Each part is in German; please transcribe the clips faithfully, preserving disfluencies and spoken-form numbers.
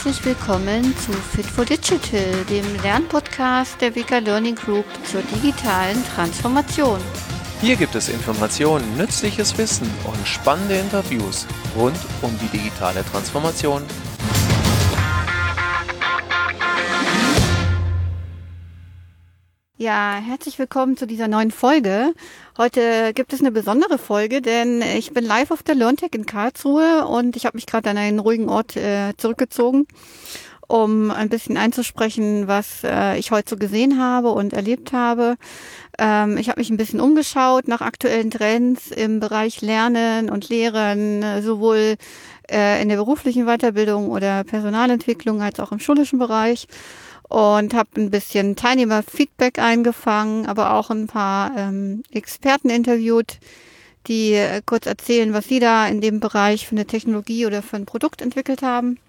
herzlich willkommen zu Fit for Digital, dem Lernpodcast der W K Learning Group zur digitalen Transformation. Hier gibt es Informationen, nützliches Wissen und spannende Interviews rund um die digitale Transformation. Ja, herzlich willkommen zu dieser neuen Folge. Heute gibt es eine besondere Folge, denn ich bin live auf der LearnTech in Karlsruhe und ich habe mich gerade an einen ruhigen Ort äh, zurückgezogen, um ein bisschen einzusprechen, was äh, ich heute so gesehen habe und erlebt habe. Ähm, ich habe mich ein bisschen umgeschaut nach aktuellen Trends im Bereich Lernen und Lehren, äh, sowohl äh, in der beruflichen Weiterbildung oder Personalentwicklung als auch im schulischen Bereich. Und habe ein bisschen Teilnehmerfeedback eingefangen, aber auch ein paar ähm, Experten interviewt, die äh, kurz erzählen, was sie da in dem Bereich für eine Technologie oder für ein Produkt entwickelt haben.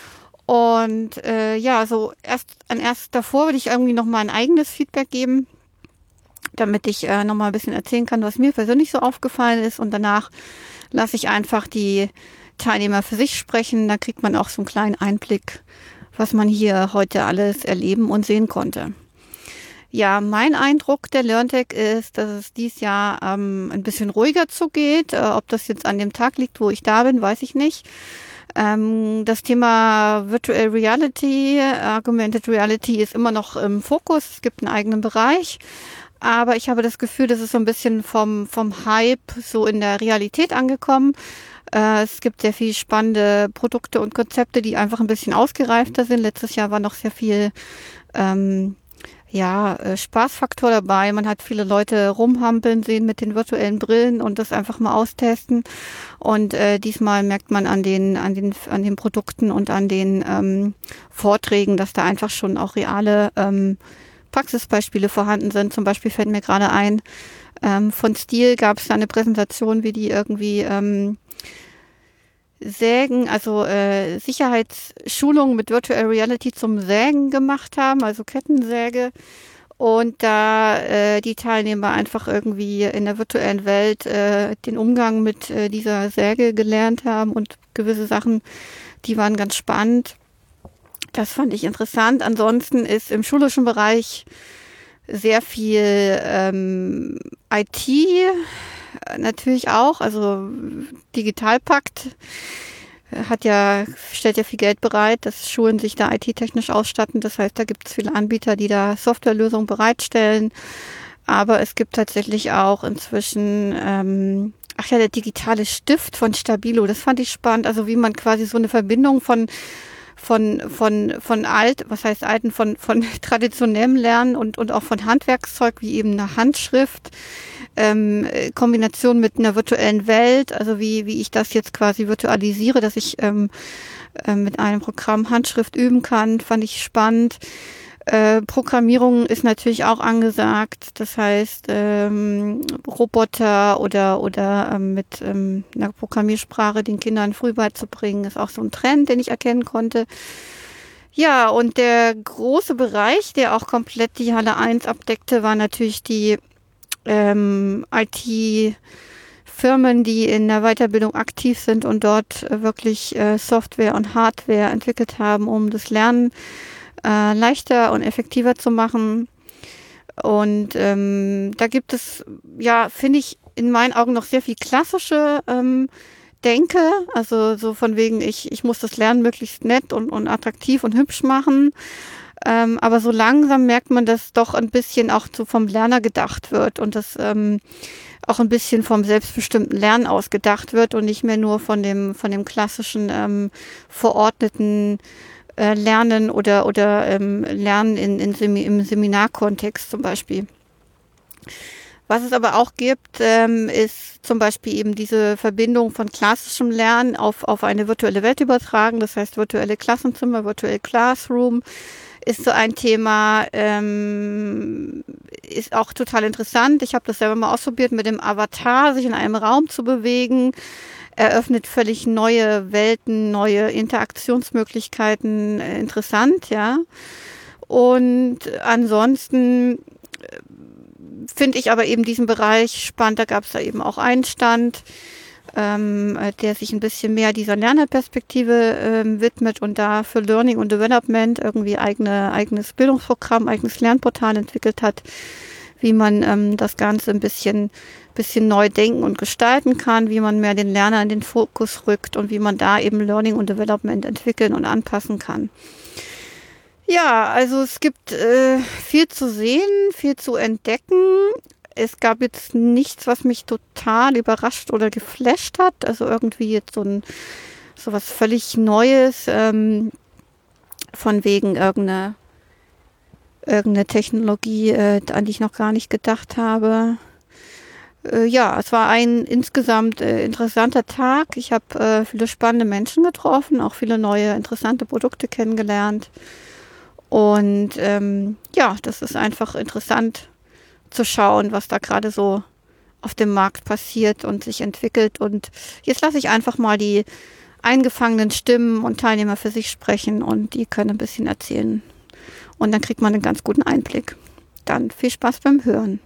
Und äh, ja, so erst an erst davor würde ich irgendwie noch mal ein eigenes Feedback geben, damit ich äh, noch mal ein bisschen erzählen kann, was mir persönlich so aufgefallen ist. Und danach lasse ich einfach die Teilnehmer für sich sprechen. Da kriegt man auch so einen kleinen Einblick, was man hier heute alles erleben und sehen konnte. Ja, mein Eindruck der LearnTech ist, dass es dieses Jahr ähm, ein bisschen ruhiger zugeht. Äh, ob das jetzt an dem Tag liegt, wo ich da bin, weiß ich nicht. Ähm, das Thema Virtual Reality, Augmented Reality ist immer noch im Fokus. Es gibt einen eigenen Bereich. Aber ich habe das Gefühl, das ist so ein bisschen vom, vom Hype so in der Realität angekommen. Äh, es gibt sehr viel spannende Produkte und Konzepte, die einfach ein bisschen ausgereifter sind. Letztes Jahr war noch sehr viel ähm, ja äh, Spaßfaktor dabei. Man hat viele Leute rumhampeln sehen mit den virtuellen Brillen und das einfach mal austesten. Und äh, diesmal merkt man an den an den an den Produkten und an den ähm, Vorträgen, dass da einfach schon auch reale ähm, Praxisbeispiele vorhanden sind. Zum Beispiel fällt mir gerade ein, ähm, von Stihl gab es da eine Präsentation, wie die irgendwie ähm, Sägen, also äh, Sicherheitsschulungen mit Virtual Reality zum Sägen gemacht haben, also Kettensäge. Und da äh, die Teilnehmer einfach irgendwie in der virtuellen Welt äh, den Umgang mit äh, dieser Säge gelernt haben und gewisse Sachen, die waren ganz spannend. Das fand ich interessant. Ansonsten ist im schulischen Bereich sehr viel ähm, I T natürlich auch, also Digitalpakt hat ja, stellt ja viel Geld bereit, dass Schulen sich da I T-technisch ausstatten. Das heißt, da gibt es viele Anbieter, die da Softwarelösungen bereitstellen. Aber es gibt tatsächlich auch inzwischen, ähm, ach ja, der digitale Stift von Stabilo, das fand ich spannend. Also wie man quasi so eine Verbindung von von von von alt, was heißt alten, von von traditionellem Lernen und und auch von Handwerkszeug wie eben eine Handschrift, ähm, Kombination mit einer virtuellen Welt, also wie wie ich das jetzt quasi virtualisiere, dass ich ähm, äh, mit einem Programm Handschrift üben kann, fand ich spannend. Äh, Programmierung ist natürlich auch angesagt, das heißt ähm, Roboter oder oder ähm, mit ähm, einer Programmiersprache den Kindern früh beizubringen, ist auch so ein Trend, den ich erkennen konnte. Ja, und der große Bereich, der auch komplett die Halle eins abdeckte, war natürlich die ähm, I T-Firmen, die in der Weiterbildung aktiv sind und dort äh, wirklich äh, Software und Hardware entwickelt haben, um das Lernen Äh, leichter und effektiver zu machen. Und ähm, da gibt es, ja, finde ich, in meinen Augen noch sehr viel klassische ähm, Denke, also so von wegen, ich ich muss das Lernen möglichst nett und, und attraktiv und hübsch machen. Ähm, aber so langsam merkt man, dass doch ein bisschen auch so vom Lerner gedacht wird und das ähm, auch ein bisschen vom selbstbestimmten Lernen aus gedacht wird und nicht mehr nur von dem von dem klassischen ähm, verordneten Lernen oder oder ähm, Lernen in, in Semi- im Seminarkontext zum Beispiel. Was es aber auch gibt, ähm, ist zum Beispiel eben diese Verbindung von klassischem Lernen auf auf eine virtuelle Welt übertragen. Das heißt, virtuelle Klassenzimmer, virtuelle Classroom ist so ein Thema, ähm, ist auch total interessant. Ich habe das selber mal ausprobiert, mit dem Avatar sich in einem Raum zu bewegen. Eröffnet völlig neue Welten, neue Interaktionsmöglichkeiten, äh, interessant, ja. Und ansonsten finde ich aber eben diesen Bereich spannend. Da gab es da eben auch einen Stand, ähm, der sich ein bisschen mehr dieser Lernerperspektive ähm, widmet und da für Learning und Development irgendwie eigene, eigenes Bildungsprogramm, eigenes Lernportal entwickelt hat, wie man ähm, das Ganze ein bisschen, bisschen neu denken und gestalten kann, wie man mehr den Lerner in den Fokus rückt und wie man da eben Learning und Development entwickeln und anpassen kann. Ja, also es gibt äh, viel zu sehen, viel zu entdecken. Es gab jetzt nichts, was mich total überrascht oder geflasht hat. Also irgendwie jetzt so ein so was völlig Neues, ähm, von wegen irgendeine, irgendeine Technologie, äh, an die ich noch gar nicht gedacht habe. Äh, ja, es war ein insgesamt äh, interessanter Tag. Ich habe äh, viele spannende Menschen getroffen, auch viele neue interessante Produkte kennengelernt. Und ähm, ja, das ist einfach interessant zu schauen, was da gerade so auf dem Markt passiert und sich entwickelt. Und jetzt lasse ich einfach mal die eingefangenen Stimmen und Teilnehmer für sich sprechen und die können ein bisschen erzählen. Und dann kriegt man einen ganz guten Einblick. Dann viel Spaß beim Hören.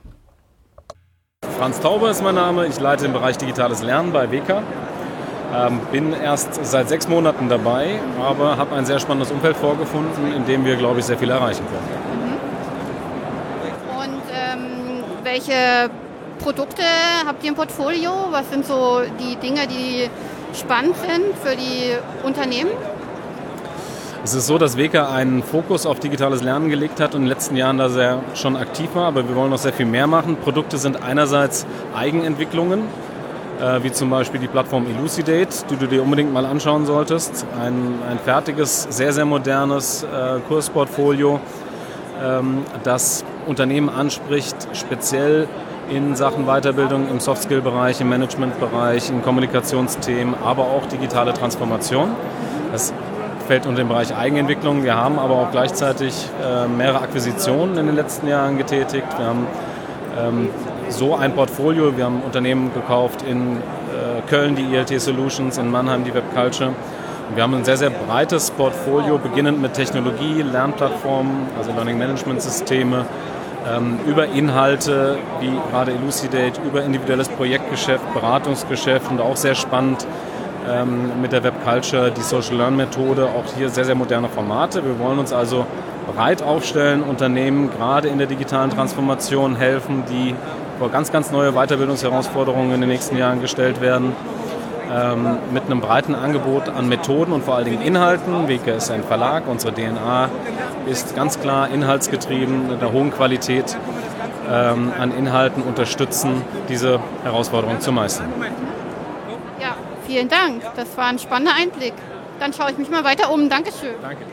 Franz Tauber ist mein Name. Ich leite den Bereich Digitales Lernen bei W K. Ähm, bin erst seit sechs Monaten dabei, aber habe ein sehr spannendes Umfeld vorgefunden, in dem wir, glaube ich, sehr viel erreichen können. Mhm. Und ähm, welche Produkte habt ihr im Portfolio? Was sind so die Dinge, die spannend sind für die Unternehmen? Es ist so, dass W K einen Fokus auf digitales Lernen gelegt hat und in den letzten Jahren da sehr schon aktiv war, aber wir wollen noch sehr viel mehr machen. Produkte sind einerseits Eigenentwicklungen, äh, wie zum Beispiel die Plattform Elucidate, die du dir unbedingt mal anschauen solltest. Ein, ein fertiges, sehr, sehr modernes äh, Kursportfolio, ähm, das Unternehmen anspricht, speziell in Sachen Weiterbildung im Soft-Skill-Bereich, im Management-Bereich, in Kommunikationsthemen, aber auch digitale Transformation. Das fällt unter den Bereich Eigenentwicklung. Wir haben aber auch gleichzeitig äh, mehrere Akquisitionen in den letzten Jahren getätigt. Wir haben ähm, so ein Portfolio. Wir haben Unternehmen gekauft in äh, Köln, die I L T Solutions, in Mannheim die Web Culture. Und wir haben ein sehr, sehr breites Portfolio, beginnend mit Technologie, Lernplattformen, also Learning Management Systeme, ähm, über Inhalte wie gerade Elucidate, über individuelles Projektgeschäft, Beratungsgeschäft und auch sehr spannend mit der Web Culture, die Social Learn Methode, auch hier sehr, sehr moderne Formate. Wir wollen uns also breit aufstellen, Unternehmen gerade in der digitalen Transformation helfen, die vor ganz, ganz neue Weiterbildungsherausforderungen in den nächsten Jahren gestellt werden, ähm, mit einem breiten Angebot an Methoden und vor allen Dingen Inhalten. W K ist ein Verlag, unsere D N A ist ganz klar inhaltsgetrieben, mit einer hohen Qualität ähm, an Inhalten unterstützen, diese Herausforderung zu meistern. Vielen Dank, das war ein spannender Einblick. Dann schaue ich mich mal weiter um. Dankeschön. Danke.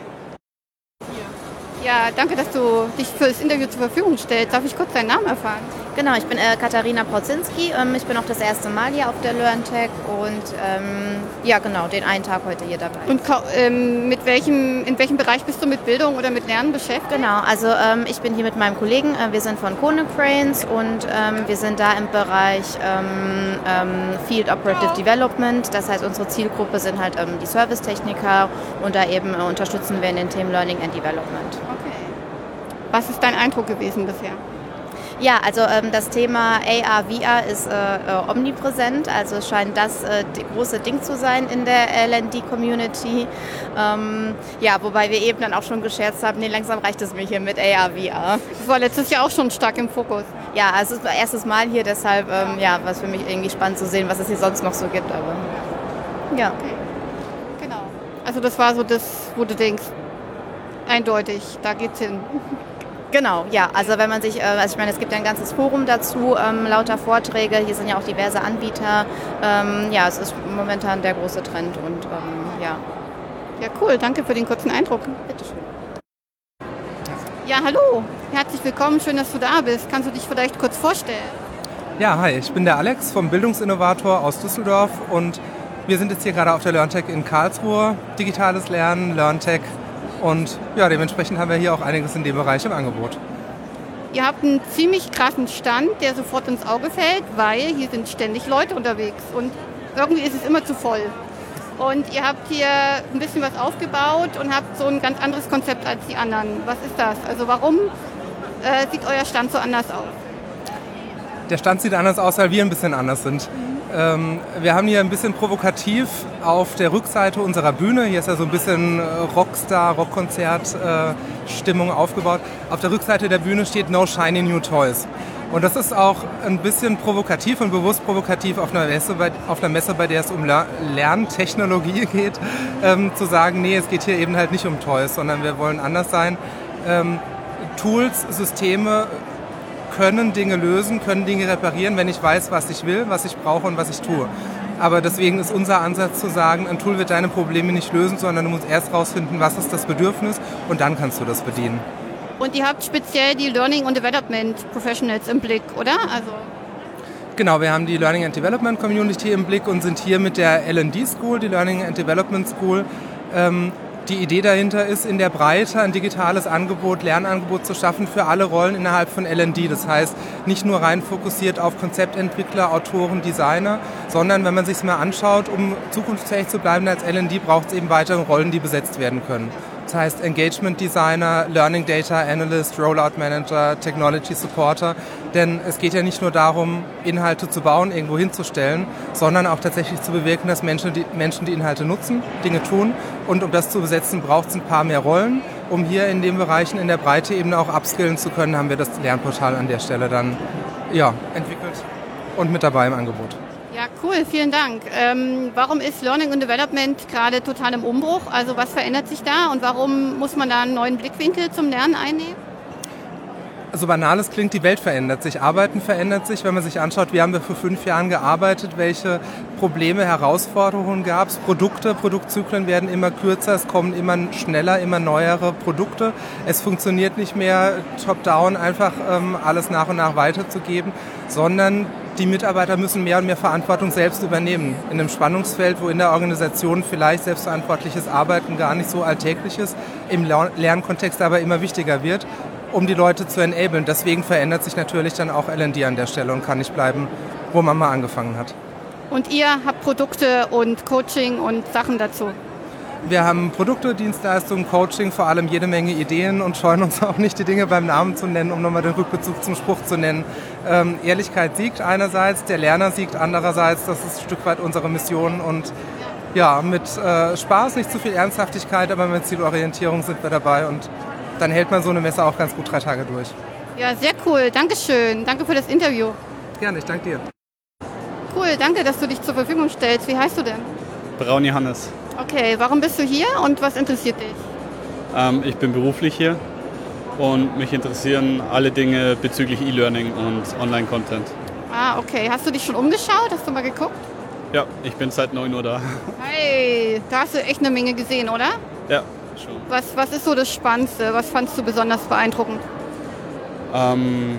Ja, danke, dass du dich für das Interview zur Verfügung stellst. Darf ich kurz deinen Namen erfahren? Genau, ich bin äh, Katharina Prozinski. Ähm, ich bin auch das erste Mal hier auf der LearnTech und ähm, ja, genau, den einen Tag heute hier dabei. Und ähm, mit welchem, in welchem Bereich bist du mit Bildung oder mit Lernen beschäftigt? Genau, also ähm, ich bin hier mit meinem Kollegen. Äh, wir sind von Konecranes und ähm, wir sind da im Bereich ähm, ähm, Field Operative Development. Das heißt, unsere Zielgruppe sind halt ähm, die Servicetechniker und da eben äh, unterstützen wir in den Themen Learning and Development. Okay. Was ist dein Eindruck gewesen bisher? Ja, also ähm, das Thema A R, V R ist äh, äh, omnipräsent, also es scheint das äh, die große Ding zu sein in der L and D-Community. Ähm, ja, wobei wir eben dann auch schon gescherzt haben, nee, langsam reicht es mir hier mit A R, V R. Das war letztes Jahr auch schon stark im Fokus. Ja, also es ist mein erstes Mal hier, deshalb ähm, ja, war es für mich irgendwie spannend zu sehen, was es hier sonst noch so gibt. Aber ja. Okay. Genau. Also das war so das, wo du denkst, eindeutig, da geht's hin. Genau, ja. Also wenn man sich, also ich meine, es gibt ja ein ganzes Forum dazu, ähm, lauter Vorträge, hier sind ja auch diverse Anbieter. Ähm, ja, es ist momentan der große Trend und ähm, ja. Ja, cool, danke für den kurzen Eindruck. Bitteschön. Ja, hallo, herzlich willkommen, schön, dass du da bist. Kannst du dich vielleicht kurz vorstellen? Ja, hi, ich bin der Alex vom Bildungsinnovator aus Düsseldorf und wir sind jetzt hier gerade auf der LearnTech in Karlsruhe. Digitales Lernen, LearnTech. Und ja, dementsprechend haben wir hier auch einiges in dem Bereich im Angebot. Ihr habt einen ziemlich krassen Stand, der sofort ins Auge fällt, weil hier sind ständig Leute unterwegs und irgendwie ist es immer zu voll. Und ihr habt hier ein bisschen was aufgebaut und habt so ein ganz anderes Konzept als die anderen. Was ist das? Also warum äh, sieht euer Stand so anders aus? Der Stand sieht anders aus, weil wir ein bisschen anders sind. Ähm, wir haben hier ein bisschen provokativ auf der Rückseite unserer Bühne, hier ist ja so ein bisschen Rockstar, Rockkonzert-Stimmung äh, aufgebaut. Auf der Rückseite der Bühne steht No Shiny New Toys. Und das ist auch ein bisschen provokativ und bewusst provokativ auf einer Messe, bei, auf einer Messe, bei der es um Lerntechnologie geht, ähm, zu sagen, nee, es geht hier eben halt nicht um Toys, sondern wir wollen anders sein. Ähm, Tools, Systeme können Dinge lösen, können Dinge reparieren, wenn ich weiß, was ich will, was ich brauche und was ich tue. Aber deswegen ist unser Ansatz zu sagen, ein Tool wird deine Probleme nicht lösen, sondern du musst erst rausfinden, was ist das Bedürfnis und dann kannst du das bedienen. Und ihr habt speziell die Learning und Development Professionals im Blick, oder? Also genau, wir haben die Learning and Development Community im Blick und sind hier mit der L and D School, die Learning and Development School. Ähm, die Idee dahinter ist, in der Breite ein digitales Angebot, Lernangebot zu schaffen für alle Rollen innerhalb von L and D. Das heißt, nicht nur rein fokussiert auf Konzeptentwickler, Autoren, Designer, sondern wenn man sich es mal anschaut, um zukunftsfähig zu bleiben als L and D, braucht es eben weitere Rollen, die besetzt werden können. Das heißt Engagement Designer, Learning Data Analyst, Rollout Manager, Technology Supporter. Denn es geht ja nicht nur darum, Inhalte zu bauen, irgendwo hinzustellen, sondern auch tatsächlich zu bewirken, dass Menschen die, Menschen die Inhalte nutzen, Dinge tun. Und um das zu besetzen, braucht es ein paar mehr Rollen. Um hier in den Bereichen in der Breite eben auch upskillen zu können, haben wir das Lernportal an der Stelle dann ja, entwickelt und mit dabei im Angebot. Ja, cool, vielen Dank. Ähm, warum ist Learning und Development gerade total im Umbruch? Also was verändert sich da und warum muss man da einen neuen Blickwinkel zum Lernen einnehmen? So banal es klingt, die Welt verändert sich, Arbeiten verändert sich. Wenn man sich anschaut, wie haben wir vor fünf Jahren gearbeitet, welche Probleme, Herausforderungen gab es, Produkte, Produktzyklen werden immer kürzer, es kommen immer schneller, immer neuere Produkte. Es funktioniert nicht mehr top-down einfach ähm, alles nach und nach weiterzugeben, sondern die Mitarbeiter müssen mehr und mehr Verantwortung selbst übernehmen. In einem Spannungsfeld, wo in der Organisation vielleicht selbstverantwortliches Arbeiten gar nicht so alltäglich ist, im Lernkontext aber immer wichtiger wird, um die Leute zu enablen. Deswegen verändert sich natürlich dann auch L and D an der Stelle und kann nicht bleiben, wo man mal angefangen hat. Und ihr habt Produkte und Coaching und Sachen dazu? Wir haben Produkte, Dienstleistungen, Coaching, vor allem jede Menge Ideen und scheuen uns auch nicht, die Dinge beim Namen zu nennen, um nochmal den Rückbezug zum Spruch zu nennen. Ähm, Ehrlichkeit siegt einerseits, der Lerner siegt andererseits. Das ist ein Stück weit unsere Mission und ja, mit äh, Spaß, nicht zu viel Ernsthaftigkeit, aber mit Zielorientierung sind wir dabei und dann hält man so eine Messe auch ganz gut drei Tage durch. Ja, sehr cool. Dankeschön. Danke für das Interview. Gerne, ich danke dir. Cool, danke, dass du dich zur Verfügung stellst. Wie heißt du denn? Braun Johannes. Okay, warum bist du hier und was interessiert dich? Ähm, ich bin beruflich hier und mich interessieren alle Dinge bezüglich E-Learning und Online-Content. Ah, okay. Hast du dich schon umgeschaut? Hast du mal geguckt? Ja, ich bin seit neun Uhr da. Hey, da hast du echt eine Menge gesehen, oder? Ja, schon. Was, was ist so das Spannendste? Was fandst du besonders beeindruckend? Ähm,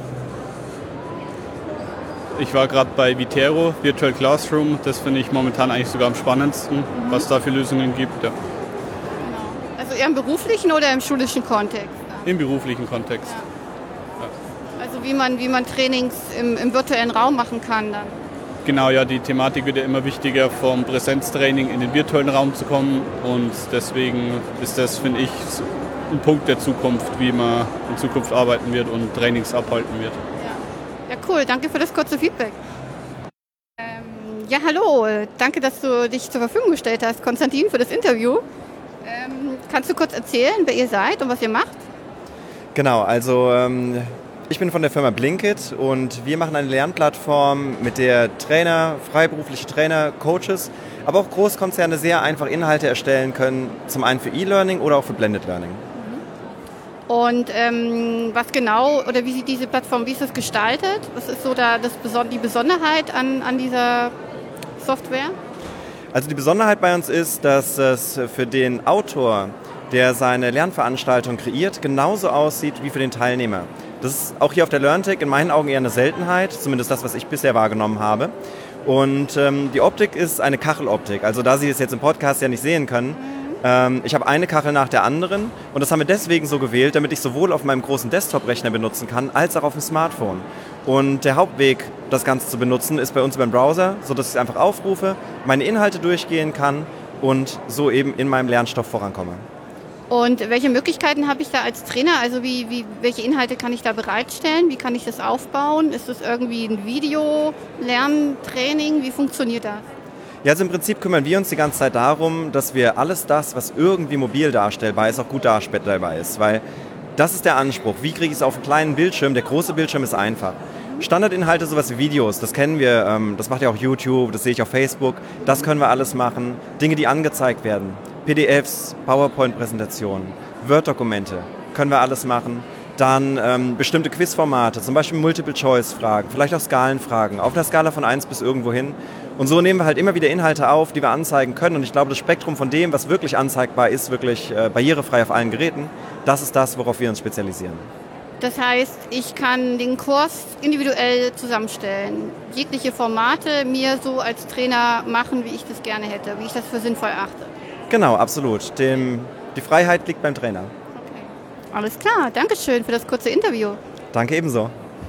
ich war gerade bei Vitero, Virtual Classroom. Das finde ich momentan eigentlich sogar am spannendsten, mhm. was da für Lösungen gibt. Ja. Genau. Also eher im beruflichen oder im schulischen Kontext? Im beruflichen Kontext. Ja. Ja. Also wie man, wie man Trainings im, im virtuellen Raum machen kann dann? Genau, ja, die Thematik wird ja immer wichtiger, vom Präsenztraining in den virtuellen Raum zu kommen und deswegen ist das, finde ich, ein Punkt der Zukunft, wie man in Zukunft arbeiten wird und Trainings abhalten wird. Ja, ja cool, danke für das kurze Feedback. Ähm, ja, hallo, danke, dass du dich zur Verfügung gestellt hast, Konstantin, für das Interview. Ähm, kannst du kurz erzählen, wer ihr seid und was ihr macht? Genau, also ähm ich bin von der Firma Blinkit und wir machen eine Lernplattform, mit der Trainer, freiberufliche Trainer, Coaches, aber auch Großkonzerne sehr einfach Inhalte erstellen können, zum einen für E-Learning oder auch für Blended Learning. Und ähm, was genau, oder wie sieht diese Plattform, wie ist das gestaltet? Was ist so da das, die Besonderheit an, an dieser Software? Also die Besonderheit bei uns ist, dass es für den Autor, der seine Lernveranstaltung kreiert, genauso aussieht wie für den Teilnehmer. Das ist auch hier auf der LearnTech in meinen Augen eher eine Seltenheit, zumindest das, was ich bisher wahrgenommen habe. Und ähm, die Optik ist eine Kacheloptik. Also da Sie es jetzt im Podcast ja nicht sehen können, ähm, ich habe eine Kachel nach der anderen und das haben wir deswegen so gewählt, damit ich sowohl auf meinem großen Desktop-Rechner benutzen kann, als auch auf dem Smartphone. Und der Hauptweg, das Ganze zu benutzen, ist bei uns über den Browser, sodass ich es einfach aufrufe, meine Inhalte durchgehen kann und so eben in meinem Lernstoff vorankomme. Und welche Möglichkeiten habe ich da als Trainer? Also wie, wie, welche Inhalte kann ich da bereitstellen? Wie kann ich das aufbauen? Ist das irgendwie ein Video-Lerntraining? Wie funktioniert das? Ja, also im Prinzip kümmern wir uns die ganze Zeit darum, dass wir alles das, was irgendwie mobil darstellbar ist, auch gut darstellbar ist. Weil das ist der Anspruch. Wie kriege ich es auf einen kleinen Bildschirm? Der große Bildschirm ist einfach. Standardinhalte, sowas wie Videos, das kennen wir, das macht ja auch YouTube, das sehe ich auf Facebook, das können wir alles machen. Dinge, die angezeigt werden, P D Fs, PowerPoint-Präsentationen, Word-Dokumente, können wir alles machen. Dann ähm, bestimmte Quizformate, zum Beispiel Multiple-Choice-Fragen, vielleicht auch Skalenfragen, auf einer Skala von eins bis irgendwo hin. Und so nehmen wir halt immer wieder Inhalte auf, die wir anzeigen können. Und ich glaube, das Spektrum von dem, was wirklich anzeigbar ist, wirklich äh, barrierefrei auf allen Geräten, das ist das, worauf wir uns spezialisieren. Das heißt, ich kann den Kurs individuell zusammenstellen, jegliche Formate mir so als Trainer machen, wie ich das gerne hätte, wie ich das für sinnvoll achte. Genau, absolut. Dem, die Freiheit liegt beim Trainer. Okay. Alles klar, Dankeschön für das kurze Interview. Danke ebenso.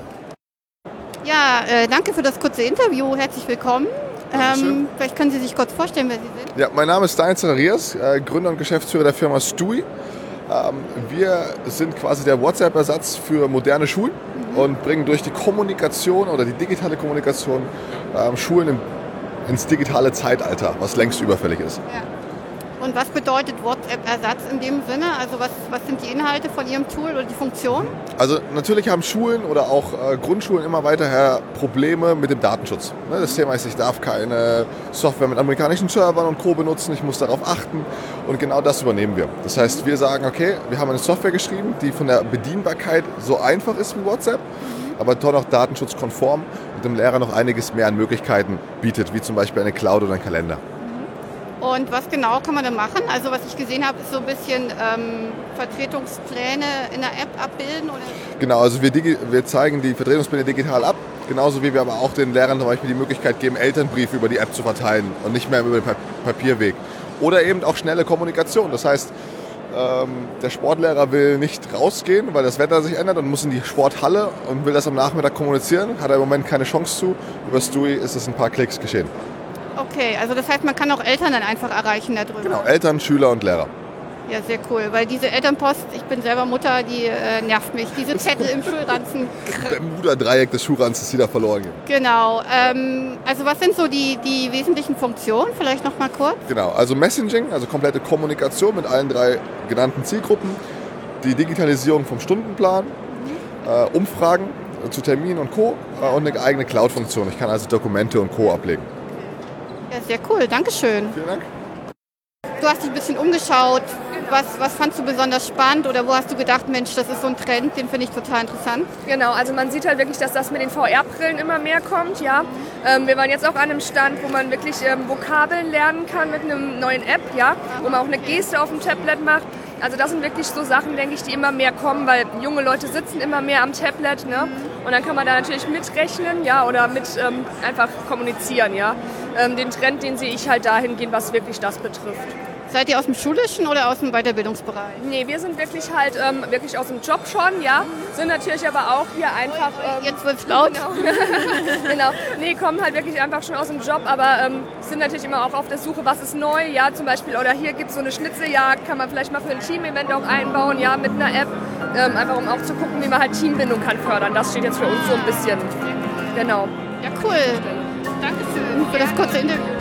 Ja, äh, danke für das kurze Interview. Herzlich willkommen. Ähm, vielleicht können Sie sich kurz vorstellen, wer Sie sind. Ja, mein Name ist Daniel Zacharias, äh, Gründer und Geschäftsführer der Firma Stui. Ähm, wir sind quasi der WhatsApp-Ersatz für moderne Schulen mhm. und bringen durch die Kommunikation oder die digitale Kommunikation ähm, Schulen im, ins digitale Zeitalter, was längst überfällig ist. Ja. Und was bedeutet WhatsApp-Ersatz in dem Sinne? Also was, was sind die Inhalte von Ihrem Tool oder die Funktion? Also natürlich haben Schulen oder auch äh, Grundschulen immer weiter Probleme mit dem Datenschutz. Ne, das Thema ist, ich darf keine Software mit amerikanischen Servern und Co. benutzen, ich muss darauf achten und genau das übernehmen wir. Das heißt, wir sagen, okay, wir haben eine Software geschrieben, die von der Bedienbarkeit so einfach ist wie WhatsApp, mhm. aber doch noch datenschutzkonform und dem Lehrer noch einiges mehr an Möglichkeiten bietet, wie zum Beispiel eine Cloud oder ein Kalender. Und was genau kann man da machen? Also was ich gesehen habe, ist so ein bisschen ähm, Vertretungspläne in der App abbilden? Oder? Genau, also wir, digi- wir zeigen die Vertretungspläne digital ab, genauso wie wir aber auch den Lehrern zum Beispiel die Möglichkeit geben, Elternbriefe über die App zu verteilen und nicht mehr über den Pa- Papierweg. Oder eben auch schnelle Kommunikation, das heißt, ähm, der Sportlehrer will nicht rausgehen, weil das Wetter sich ändert und muss in die Sporthalle und will das am Nachmittag kommunizieren, hat er im Moment keine Chance zu. Über Stui ist es ein paar Klicks geschehen. Okay, also das heißt, man kann auch Eltern dann einfach erreichen darüber. Genau, Eltern, Schüler und Lehrer. Ja, sehr cool, weil diese Elternpost, ich bin selber Mutter, die äh, nervt mich, diese Zettel im Schulranzen. Der Muderdreieck des Schulranzes, die da verloren gehen. Genau, ähm, also was sind so die, die wesentlichen Funktionen, vielleicht noch mal kurz? Genau, also Messaging, also komplette Kommunikation mit allen drei genannten Zielgruppen, die Digitalisierung vom Stundenplan, mhm. äh, Umfragen zu Terminen und Co. Äh, und eine eigene Cloud-Funktion. Ich kann also Dokumente und Co. ablegen. Ja, sehr cool, Dankeschön. Vielen Dank. Du hast dich ein bisschen umgeschaut. Was, was fandst du besonders spannend oder wo hast du gedacht, Mensch, das ist so ein Trend, den finde ich total interessant? Genau, also man sieht halt wirklich, dass das mit den V R-Brillen immer mehr kommt, ja. Ähm, wir waren jetzt auch an einem Stand, wo man wirklich ähm, Vokabeln lernen kann mit einem neuen App, ja, wo man auch eine Geste auf dem Tablet macht. Also das sind wirklich so Sachen, denke ich, die immer mehr kommen, weil junge Leute sitzen immer mehr am Tablet, ne? Und dann kann man da natürlich mitrechnen, ja, oder mit ähm, einfach kommunizieren, ja. Ähm, den Trend, den sehe ich halt dahingehend, was wirklich das betrifft. Seid ihr aus dem schulischen oder aus dem Weiterbildungsbereich? Nee, wir sind wirklich halt ähm, wirklich aus dem Job schon, ja. Sind natürlich aber auch hier einfach... Ähm, Jetzt wird's laut. Genau. genau. Nee, kommen halt wirklich einfach schon aus dem Job, aber ähm, sind natürlich immer auch auf der Suche, was ist neu, ja, zum Beispiel. Oder hier gibt es so eine Schnitzeljagd, kann man vielleicht mal für ein Team-Event auch einbauen, ja, mit einer App. Ähm, einfach um auch zu gucken, wie man halt Teambindung kann fördern. Das steht jetzt für uns so ein bisschen. Genau. Ja, cool. Dankeschön für das kurze Interview.